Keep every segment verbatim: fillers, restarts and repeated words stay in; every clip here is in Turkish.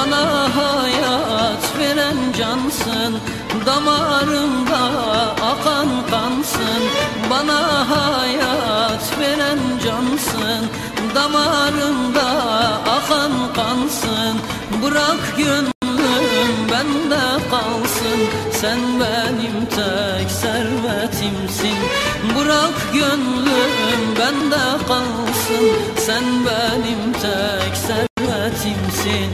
bana hayat veren cansın, damarımda akan kansın. Bana hayat veren cansın, damarımda akan kansın. Bırak gönlüm bende kalsın, sen benim tek servetimsin. Bırak gönlüm bende kalsın, sen benim tek servetimsin.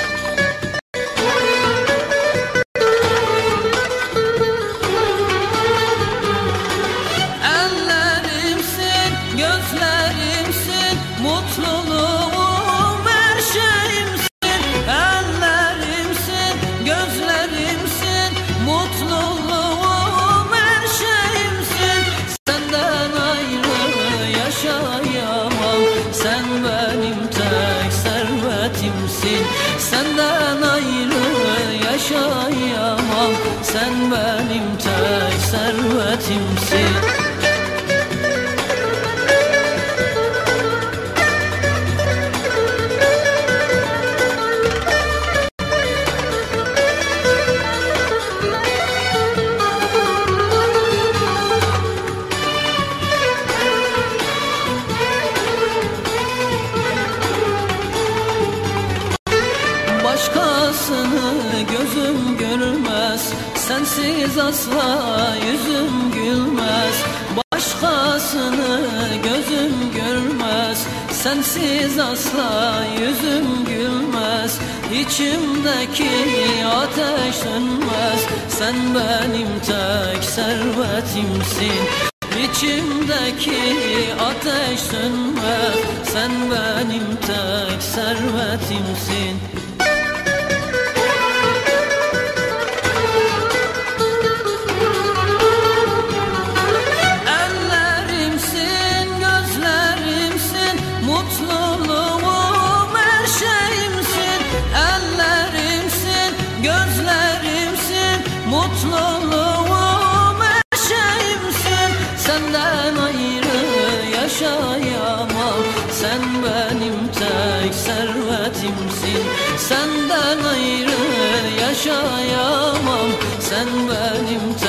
Ellerimsin, gözlerimsin, mutluluğum her şeyimsin. Ellerimsin, gözlerimsin, mutluluğum her şeyimsin. Senden ayrı yaşayamam, sen benim tek servetimsin. Senden ayrı yaşayamam, sen benim tek servetimsin. Başkasını gözüm görmez, sensiz asla yüzüm gülmez. Başkasını gözüm görmez, sensiz asla yüzüm gülmez. İçimdeki ateş sönmez, sen benim tek servetimsin. İçimdeki ateş sönmez, sen benim tek servetimsin. Ellerimsin, gözlerimsin, mutluluğum her şeyimsin. Ellerimsin, gözlerimsin, mutluluğum her şeyimsin. Senden ayrı yaşayamam, sen benim tek servetimsin. Senden ayrı yaşayamam, sen benim tek